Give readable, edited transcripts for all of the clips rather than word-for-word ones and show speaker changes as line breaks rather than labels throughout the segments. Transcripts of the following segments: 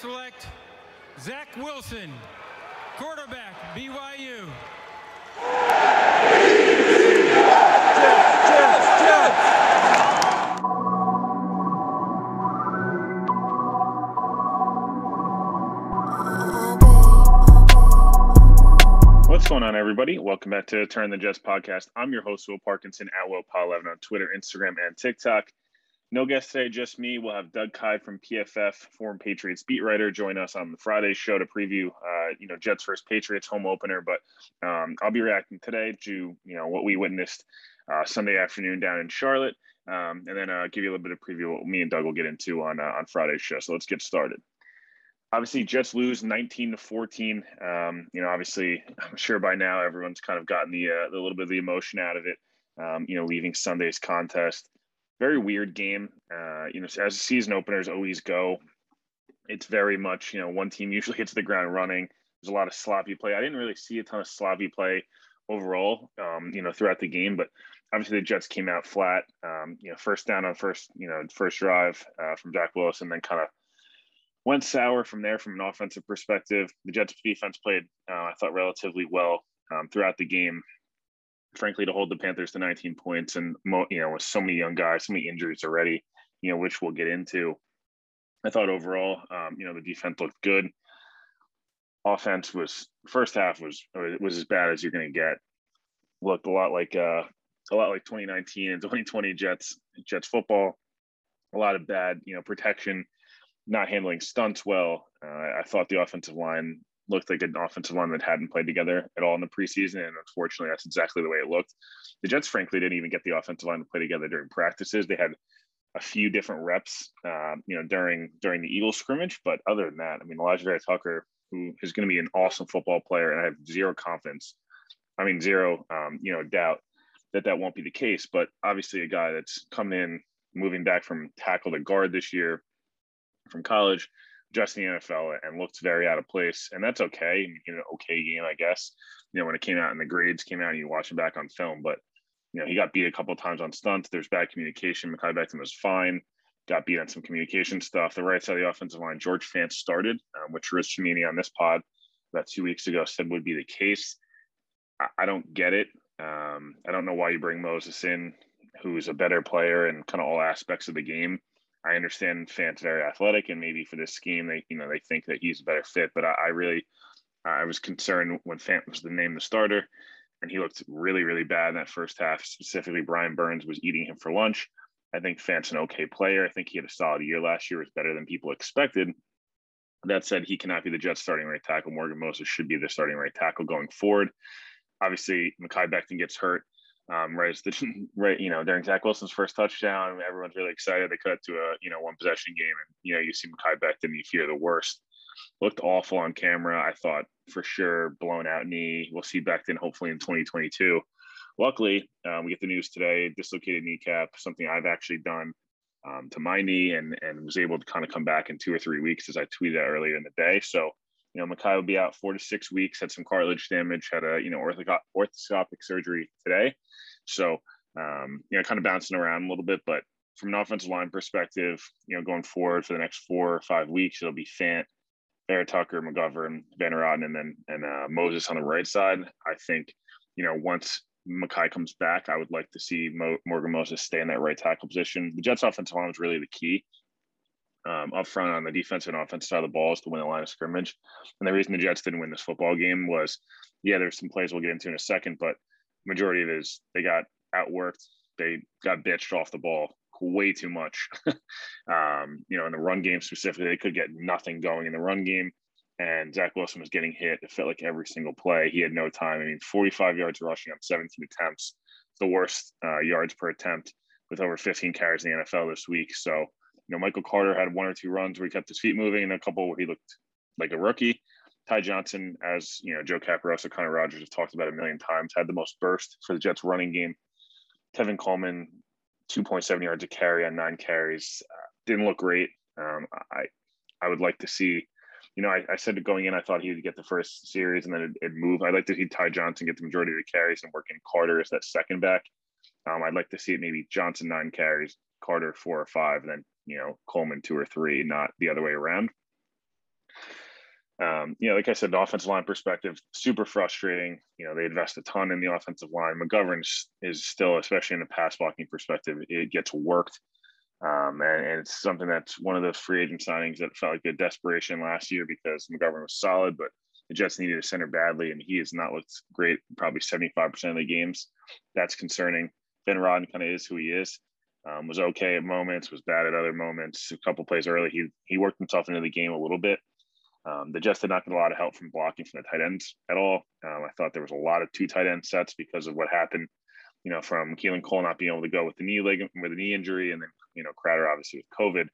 select Zach Wilson, quarterback, BYU.
What's going on, everybody? Welcome back to Turn the Jets podcast. I'm your host, Will Parkinson, at WillPaul11 on Twitter, Instagram, and TikTok. No guest today, just me. We'll have Doug Kyed from PFF, former Patriots beat writer, join us on the Friday show to preview, Jets versus Patriots home opener. But I'll be reacting today to, what we witnessed Sunday afternoon down in Charlotte, and then give you a little bit of preview what me and Doug will get into on Friday's show. So let's get started. Obviously, Jets lose 19-14. Obviously, I'm sure by now everyone's kind of gotten the little bit of the emotion out of it. Leaving Sunday's contest. Very weird game. As season openers always go, it's very much, one team usually hits the ground running. There's a lot of sloppy play. I didn't really see a ton of sloppy play overall, throughout the game, but obviously the Jets came out flat. First down on first drive from Jack Willis, and then kind of went sour from there from an offensive perspective. The Jets defense played, I thought, relatively well throughout the game. Frankly, to hold the Panthers to 19 points and, with so many young guys, so many injuries already, which we'll get into. I thought overall, the defense looked good. Offense first half was as bad as you're going to get. Looked a lot like 2019 and 2020 Jets football. A lot of bad, protection, not handling stunts well. I thought the offensive line looked like an offensive line that hadn't played together at all in the preseason, and unfortunately, that's exactly the way it looked. The Jets, frankly, didn't even get the offensive line to play together during practices. They had a few different reps, during the Eagles scrimmage, but other than that, Elijah Vera Tucker, who is going to be an awesome football player, and I have zero doubt that won't be the case. But obviously, a guy that's coming in, moving back from tackle to guard this year from college, just in the NFL, and looked very out of place. And that's okay. Okay game, I guess. When it came out and the grades came out and you watch it back on film, but he got beat a couple of times on stunts. There's bad communication. Mekhi Becton was fine. Got beat on some communication stuff. The right side of the offensive line, George Fant started, which Rich Cimini on this pod about 2 weeks ago said would be the case. I don't get it. I don't know why you bring Moses in, who's a better player in kind of all aspects of the game. I understand Fant's very athletic, and maybe for this scheme, they think that he's a better fit. But I was concerned when Fant was named the starter, and he looked really, really bad in that first half. Specifically, Brian Burns was eating him for lunch. I think Fant's an okay player. I think he had a solid year last year. It was better than people expected. That said, he cannot be the Jets starting right tackle. Morgan Moses should be the starting right tackle going forward. Obviously, Mekhi Becton gets hurt. During Zach Wilson's first touchdown, everyone's really excited. They cut to a one possession game, and you see Mekhi Becton, and you fear the worst. Looked awful on camera. I thought for sure blown out knee. We'll see Becton hopefully in 2022. Luckily, we get the news today: dislocated kneecap, something I've actually done to my knee, and was able to kind of come back in 2 or 3 weeks, as I tweeted out earlier in the day. So, Mekhi will be out 4 to 6 weeks, had some cartilage damage, had a, orthoscopic surgery today. So, kind of bouncing around a little bit, but from an offensive line perspective, going forward for the next 4 or 5 weeks, it'll be Fant, Vera Tucker, McGovern, Van Roden, and Moses on the right side. I think, once Mekhi comes back, I would like to see Morgan Moses stay in that right tackle position. The Jets offensive line was really the key. Up front on the defensive and offensive side of the ball is to win the line of scrimmage. And the reason the Jets didn't win this football game was, there's some plays we'll get into in a second, but majority of it is they got outworked. They got bitched off the ball way too much. In the run game specifically, they could get nothing going in the run game. And Zach Wilson was getting hit. It felt like every single play. He had no time. 45 yards rushing on 17 attempts. It's the worst yards per attempt with over 15 carries in the NFL this week. So, Michael Carter had 1 or 2 runs where he kept his feet moving, and a couple where he looked like a rookie. Ty Johnson, as Joe Caparoso, Connor Rogers have talked about a million times, had the most burst for the Jets running game. Tevin Coleman, 2.7 yards a carry on 9 carries. Didn't look great. I would like to see, I said going in, I thought he would get the first series and then it'd move. I'd like to see Ty Johnson get the majority of the carries and work in Carter as that second back. I'd like to see it maybe Johnson 9 carries, Carter 4 or 5, and then Coleman 2 or 3, not the other way around. Like I said, the offensive line perspective, super frustrating. They invest a ton in the offensive line. McGovern is still, especially in the pass blocking perspective, it gets worked. And it's something that's one of those free agent signings that felt like a desperation last year because McGovern was solid, but the Jets needed a center badly, and he has not looked great probably 75% of the games. That's concerning. Ben Rodden kind of is who he is. Was okay at moments, was bad at other moments. A couple plays early, he worked himself into the game a little bit. The Jets did not get a lot of help from blocking from the tight ends at all. I thought there was a lot of 2 tight end sets because of what happened, from Keelan Cole not being able to go with the knee injury, and then, Crowder obviously with COVID.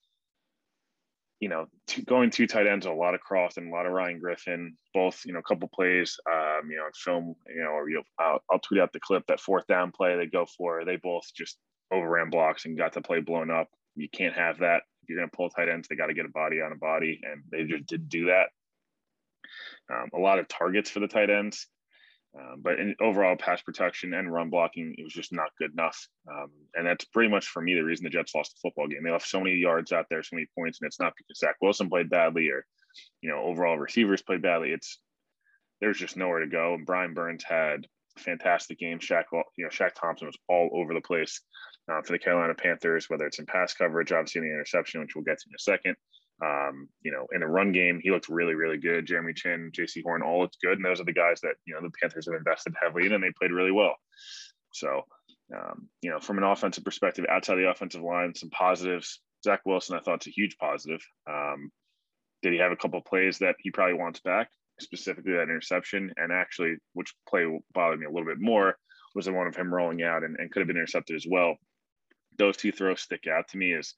Going 2 tight ends, a lot of Croft and a lot of Ryan Griffin, both, a couple plays, on film, I'll tweet out the clip, that 4th down play they go for, they both just overran blocks and got the play blown up. You can't have that. If you're going to pull tight ends, they got to get a body on a body, and they just didn't do that. A lot of targets for the tight ends. But in overall pass protection and run blocking, it was just not good enough. And that's pretty much, for me, the reason the Jets lost the football game. They left so many yards out there, so many points, and it's not because Zach Wilson played badly or, overall receivers played badly. There's just nowhere to go. And Brian Burns had a fantastic game. Shaq Thompson was all over the place for the Carolina Panthers, whether it's in pass coverage, obviously in the interception, which we'll get to in a second. In the run game, he looked really, really good. Jeremy Chin, JC Horn, all looked good. And those are the guys that, the Panthers have invested heavily in, and they played really well. So, from an offensive perspective, outside the offensive line, some positives. Zach Wilson, I thought, it's a huge positive. Did he have a couple of plays that he probably wants back, specifically that interception? And actually, which play bothered me a little bit more was the one of him rolling out and could have been intercepted as well. Those 2 throws stick out to me as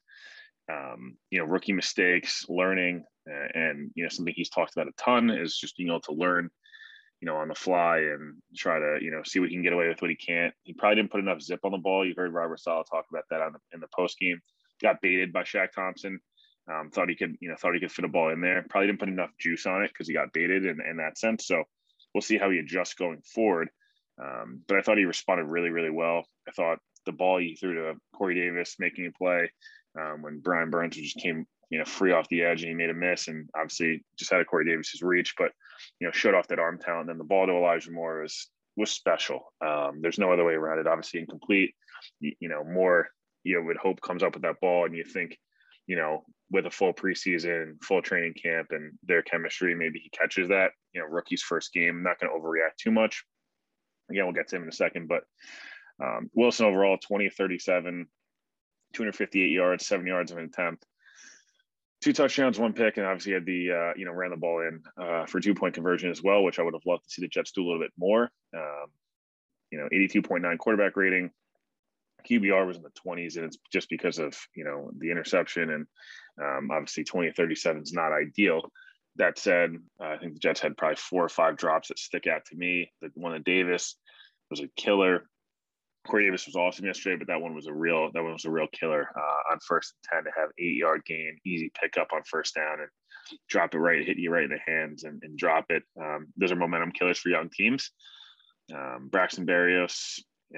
rookie mistakes, learning, and something he's talked about a ton is just being able to learn, on the fly and try to, see what he can get away with, what he can't. He probably didn't put enough zip on the ball. You heard Robert Saleh talk about that in the post game. Got baited by Shaq Thompson. Thought he could fit a ball in there. Probably didn't put enough juice on it because he got baited in that sense. So we'll see how he adjusts going forward. But I thought he responded really, really well. I thought the ball he threw to Corey Davis making a play, when Brian Burns just came, free off the edge and he made a miss, and obviously just had a Corey Davis's reach, but, showed off that arm talent. And then the ball to Elijah Moore was special. There's no other way around it. Obviously incomplete, Moore, would hope comes up with that ball, and you think, with a full preseason, full training camp and their chemistry, maybe he catches that, rookie's first game. I'm not going to overreact too much. Again, we'll get to him in a second, but Wilson overall, 20-37, 258 yards, 7 yards of an attempt, 2 touchdowns, 1 pick, and obviously had the, ran the ball in for 2-point conversion as well, which I would have loved to see the Jets do a little bit more. 82.9 quarterback rating. QBR was in the 20s, and it's just because of, the interception, and obviously 20-37 is not ideal. That said, I think the Jets had probably 4 or 5 drops that stick out to me. The one of Davis was a killer. Corey Davis was awesome yesterday, but that one was a real killer on 1st and 10 to have 8-yard gain, easy pickup on 1st down and drop it right, hit you right in the hands and drop it. Those are momentum killers for young teams. Braxton Berrios,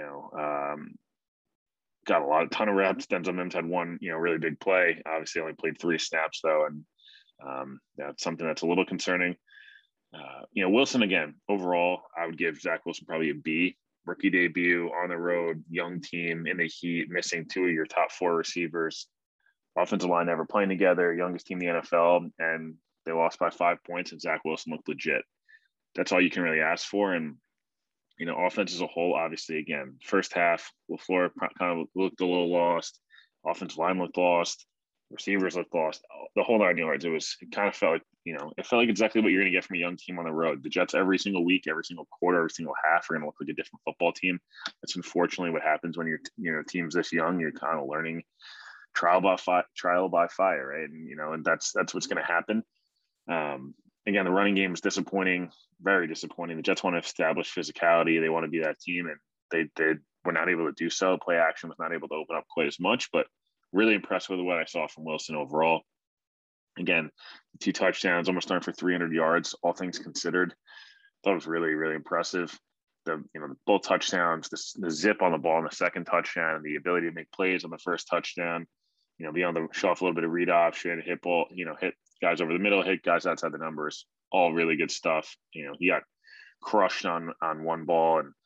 got a ton of reps. Denzel Mims had 1, really big play. Obviously only played 3 snaps though. And that's something that's a little concerning. Wilson, again, overall, I would give Zach Wilson probably a B. Rookie debut, on the road, young team in the heat, missing 2 of your top 4 receivers, offensive line never playing together, youngest team in the NFL, and they lost by 5 points, and Zach Wilson looked legit. That's all you can really ask for. And, offense as a whole, obviously, again, first half, LaFleur kind of looked a little lost. Offensive line looked lost. Receivers looked lost. The whole 9 yards. It kind of felt like, it felt like exactly what you're going to get from a young team on the road. The Jets every single week, every single quarter, every single half are going to look like a different football team. That's unfortunately what happens when team's this young. You're kind of learning trial by fire, right? And that's what's going to happen. Again, the running game was disappointing, very disappointing. The Jets want to establish physicality. They want to be that team, and they were not able to do so. Play action was not able to open up quite as much, but really impressed with what I saw from Wilson overall. Again, 2 touchdowns, almost throwing for 300 yards, all things considered. Thought it was really, really impressive. Both touchdowns, the zip on the ball in the 2nd touchdown, the ability to make plays on the 1st touchdown, be on the shelf, a little bit of read option, hit guys over the middle, hit guys outside the numbers, all really good stuff. He got crushed on one ball and,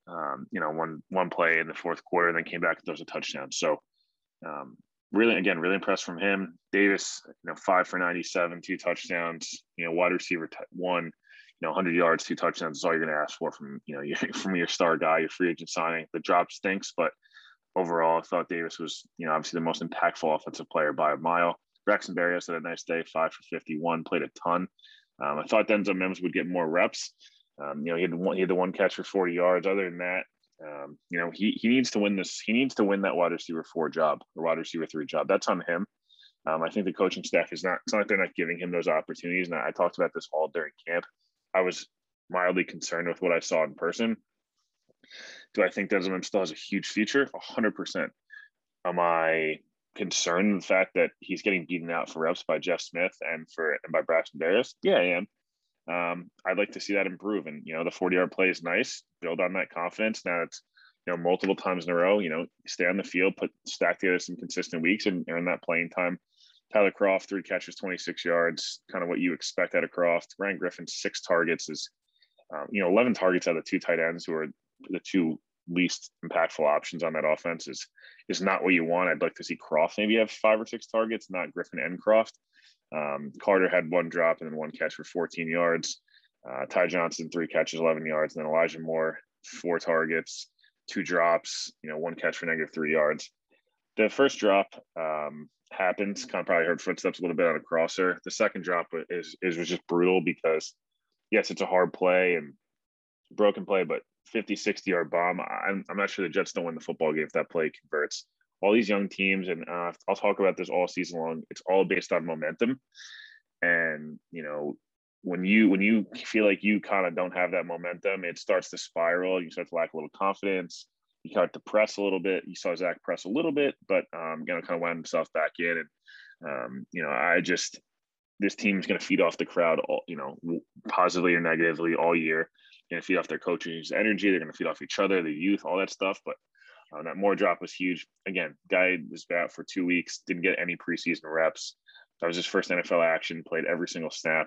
one play in the fourth quarter, and then came back and throws a touchdown. So really impressed from him. Davis, 5 for 97, 2 touchdowns, wide receiver 1, 100 yards, 2 touchdowns is all you're going to ask for from, from your star guy, your free agent signing. The drop stinks, but overall, I thought Davis was, obviously the most impactful offensive player by a mile. Braxton Berrios had a nice day, 5 for 51, played a ton. I thought Denzel Mims would get more reps. He had the one catch for 40 yards. Other than that, he needs to win this. He needs to win that wide receiver 4 job or wide receiver 3 job. That's on him. I think the coaching staff it's not like they're not giving him those opportunities. And I talked about this all during camp. I was mildly concerned with what I saw in person. Do I think Denzel Mims still has a huge future? 100%. Am I concerned with the fact that he's getting beaten out for reps by Jeff Smith and by Braxton Berrios? Yeah, I am. I'd like to see that improve. And, the 40-yard play is nice. Build on that confidence. Now it's, multiple times in a row, stay on the field, stack together some consistent weeks and earn that playing time. Tyler Kroft, 3 catches, 26 yards, kind of what you expect out of Kroft. Ryan Griffin, 6 targets is, 11 targets out of the 2 tight ends who are the 2 least impactful options on that offense is not what you want. I'd like to see Kroft maybe have 5 or 6 targets, not Griffin and Kroft. Carter had 1 drop and then 1 catch for 14 yards. Ty Johnson, 3 catches, 11 yards. And then Elijah Moore, 4 targets, 2 drops, 1 catch for -3 yards. The first drop happened, kind of probably heard footsteps a little bit on a crosser. The second drop was just brutal because, yes, it's a hard play and broken play, but 50, 60-yard bomb. I'm not sure the Jets don't win the football game if that play converts. All these young teams, and I'll talk about this all season long, it's all based on momentum. And, when you feel like you kind of don't have that momentum, it starts to spiral. You start to lack a little confidence. You start to press a little bit. You saw Zach press a little bit, but kind of wound himself back in. And, this team is going to feed off the crowd, positively or negatively all year. Going to feed off their coach's energy. They're going to feed off each other, the youth, all that stuff. But that Moore drop was huge. Again, guy was out for 2 weeks, didn't get any preseason reps. That was his first NFL action, played every single snap,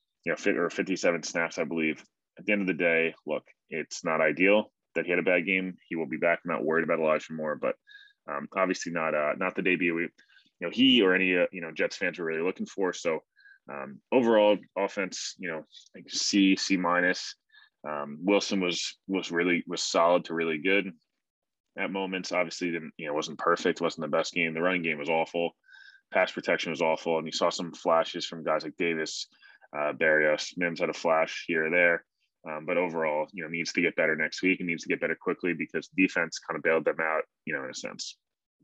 57 snaps, I believe. At the end of the day, look, it's not ideal that he had a bad game. He will be back. I'm not worried about Elijah Moore, but obviously not the debut he or any Jets fans were really looking for. So overall offense, like C minus. Wilson was solid to really good at moments. Obviously didn't, wasn't perfect, wasn't the best game. The running game was awful. Pass protection was awful. And you saw some flashes from guys like Davis, Berrios. Mims had a flash here or there. But overall, needs to get better next week and needs to get better quickly because defense kind of bailed them out, in a sense.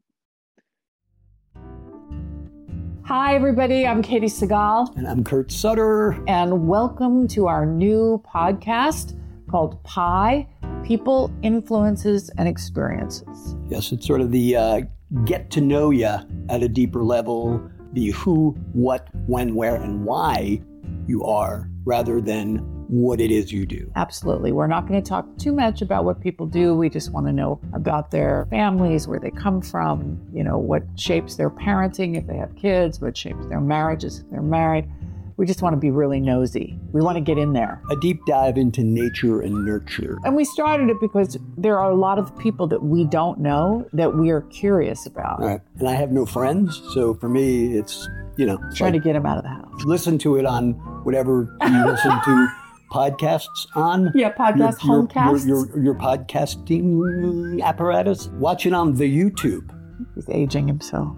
Hi, everybody. I'm Katie Segal.
And I'm Kurt Sutter.
And welcome to our new podcast called PIE, People, Influences, and Experiences.
Yes, it's sort of the get to know you at a deeper level, the who, what, when, where, and why you are, rather than what it is you do.
Absolutely. We're not going to talk too much about what people do. We just want to know about their families, where they come from, what shapes their parenting if they have kids, what shapes their marriages if they're married. We just want to be really nosy. We want to get in there.
A deep dive into nature and nurture.
And we started it because there are a lot of people that we don't know that we are curious about.
Right. And I have no friends, so for me, it's,
trying to get them out of the house.
Listen to it on whatever you listen to podcasts on.
Yeah, homecasts.
Your podcasting apparatus. Watch it on the YouTube.
He's aging himself.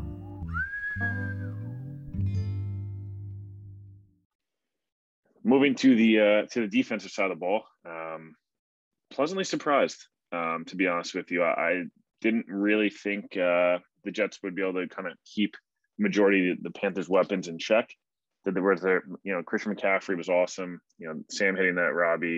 Moving to the defensive side of the ball, pleasantly surprised, to be honest with you. I didn't really think the Jets would be able to kind of keep majority of the Panthers' weapons in check. That there was Christian McCaffrey was awesome. Sam hitting that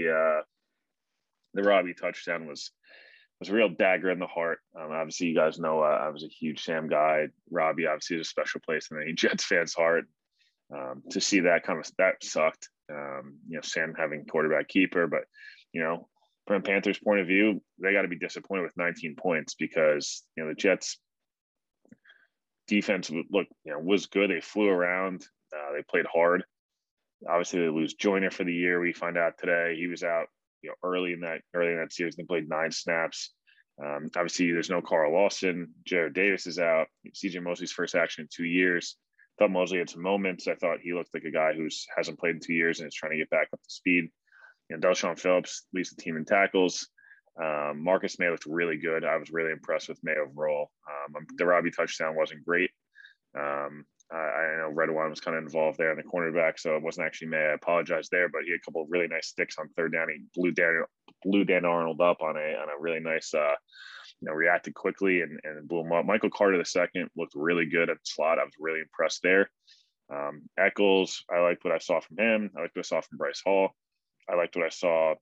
the Robbie touchdown was a real dagger in the heart. Obviously, you guys know I was a huge Sam guy. Robbie obviously is a special place in any Jets fan's heart. To see that that sucked. Sam having quarterback keeper, but from a Panthers point of view, they got to be disappointed with 19 points because the Jets defense was good. They flew around. They played hard. Obviously, they lose Joyner for the year. We find out today he was out, early in that series. They played 9 snaps. Obviously, there's no Carl Lawson. Jared Davis is out. CJ Mosley's first action in 2 years. Thought Mosley had some moments. I thought he looked like a guy who hasn't played in 2 years and is trying to get back up to speed. Delshon Phillips leads the team in tackles. Marcus May looked really good. I was really impressed with May overall. The Robbie touchdown wasn't great. I know Redwine was kind of involved there in the cornerback, so it wasn't actually May. I apologize there, but he had a couple of really nice sticks on third down. He blew Dan Arnold up on a really nice, reacted quickly and blew him up. Michael Carter II looked really good at the slot. I was really impressed there. Eccles, I liked what I saw from him. I liked what I saw from Bryce Hall. I liked what I saw,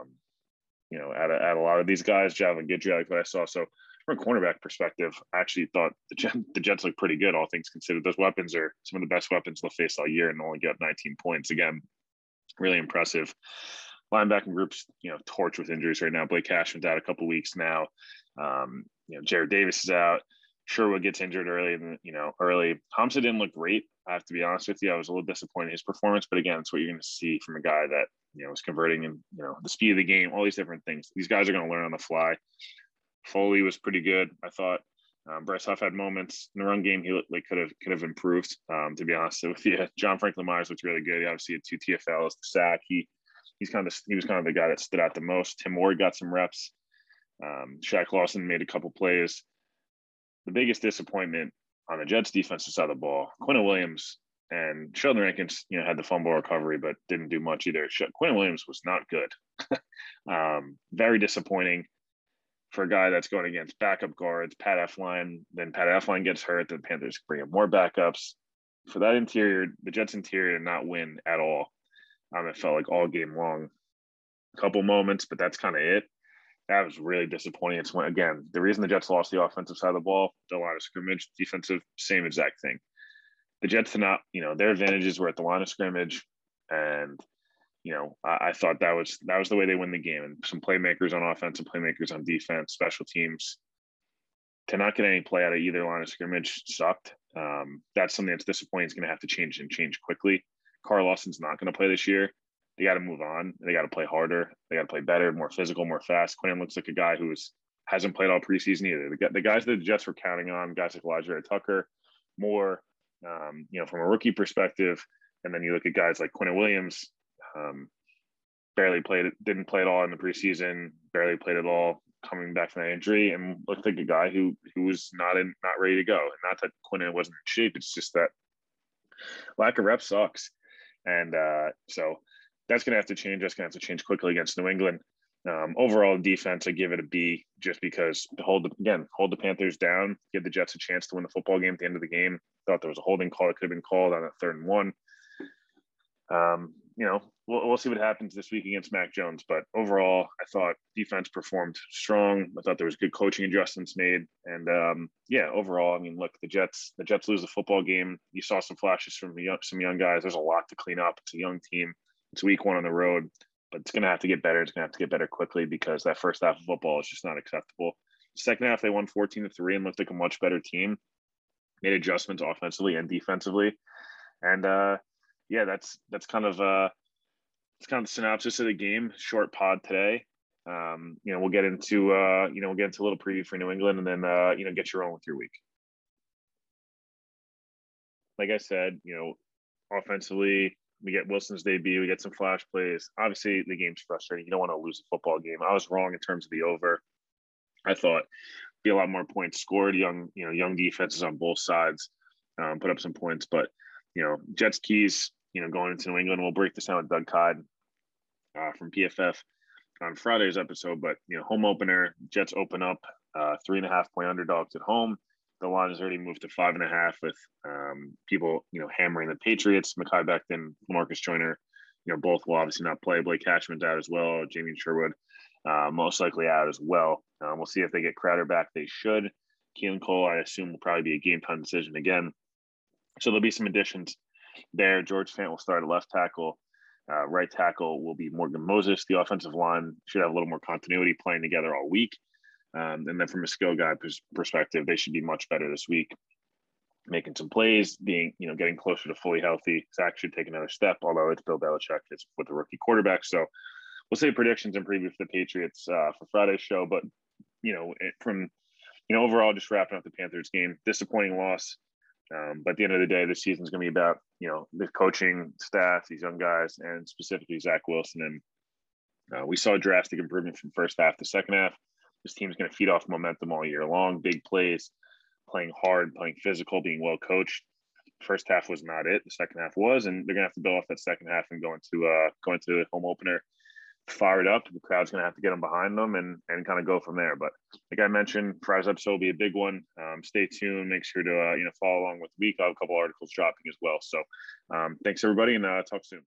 at a lot of these guys. Javelin Guidry, I liked what I saw. So from a cornerback perspective, I actually thought the Jets looked pretty good, all things considered. Those weapons are some of the best weapons they'll face all year and only got 19 points. Again, really impressive. Linebacking groups, torch with injuries right now. Blake Cashman's out a couple of weeks now. Jared Davis is out. Sherwood gets injured early. Hamza didn't look great. I have to be honest with you. I was a little disappointed in his performance, but again, it's what you're going to see from a guy that, is converting and, the speed of the game, all these different things. These guys are going to learn on the fly. Foley was pretty good, I thought. Bryce Huff had moments in the run game. He looked like could have improved. To be honest with you, John Franklin Myers looked really good. He obviously had 2 TFLs, the sack. He was kind of the guy that stood out the most. Tim Ward got some reps. Shaq Lawson made a couple plays. The biggest disappointment on the Jets defensive side of the ball, Quinn Williams and Sheldon Rankins, had the fumble recovery, but didn't do much either. Quinn Williams was not good. Very disappointing for a guy that's going against backup guards, Pat Elflein. Then Pat Elflein gets hurt. The Panthers bring in more backups. For that interior, the Jets interior did not win at all. It felt like all game long. A couple moments, but that's kind of it. That was really disappointing. It's again, the reason the Jets lost the offensive side of the ball, the line of scrimmage, defensive, same exact thing. The Jets did not, their advantages were at the line of scrimmage. And, I thought that was the way they win the game. And some playmakers on offense and playmakers on defense, special teams. To not get any play out of either line of scrimmage sucked. That's something that's disappointing. It's going to have to change quickly. Carl Lawson's not going to play this year. They got to move on. They got to play harder. They got to play better, more physical, more fast. Quinn looks like a guy who hasn't played all preseason either. The guys that the Jets were counting on, guys like Elijah Tucker, more, from a rookie perspective. And then you look at guys like Quinn Williams, didn't play at all in the preseason, barely played at all coming back from that injury, and looked like a guy who was not ready to go. And not that Quinn wasn't in shape. It's just that lack of reps sucks. And so that's going to have to change. That's going to have to change quickly against New England. Overall defense, I give it a B just because to hold the Panthers down, give the Jets a chance to win the football game at the end of the game. Thought there was a holding call that could have been called on a 3rd and 1. We'll see what happens this week against Mac Jones. But overall, I thought defense performed strong. I thought there was good coaching adjustments made. And overall, look, the Jets lose the football game. You saw some flashes from some young guys. There's a lot to clean up. It's a young team. It's week 1 on the road, but it's going to have to get better. It's going to have to get better quickly because that first half of football is just not acceptable. Second half, they won 14-3 and looked like a much better team. Made adjustments offensively and defensively. And that's kind of the synopsis of the game. Short pod today. We'll get into a little preview for New England and then get your own with your week. Like I said, offensively, we get Wilson's debut. We get some flash plays. Obviously, the game's frustrating. You don't want to lose a football game. I was wrong in terms of the over. I thought be a lot more points scored. Young defenses on both sides put up some points. But Jets keys. Going into New England, we'll break this down with Doug Codd from PFF on Friday's episode. But home opener, Jets open up 3.5-point underdogs at home. The line has already moved to 5.5 with people, hammering the Patriots. Mekhi Becton, Marcus Joyner, both will obviously not play. Blake Cashman's out as well. Jamie Sherwood most likely out as well. We'll see if they get Crowder back. They should. Keelan Cole, I assume, will probably be a game time decision again. So there'll be some additions there. George Fant will start at left tackle. Right tackle will be Morgan Moses. The offensive line should have a little more continuity playing together all week. And then from a skill guy perspective, they should be much better this week. making some plays, being, getting closer to fully healthy. Zach should take another step, although it's Bill Belichick. It's with the rookie quarterback. So we'll say predictions and preview for the Patriots for Friday's show. But, overall, just wrapping up the Panthers game, disappointing loss. But at the end of the day, this season's going to be about, the coaching staff, these young guys, and specifically Zach Wilson. And we saw a drastic improvement from first half to second half. This team's going to feed off momentum all year long, big plays, playing hard, playing physical, being well coached. First half was not it. The second half was, and they're going to have to build off that second half and go into the home opener fired up. The crowd's going to have to get them behind them and kind of go from there. But like I mentioned, Friday's episode will be a big one. Stay tuned. Make sure to follow along with the week. I'll have a couple articles dropping as well. So thanks everybody, and talk soon.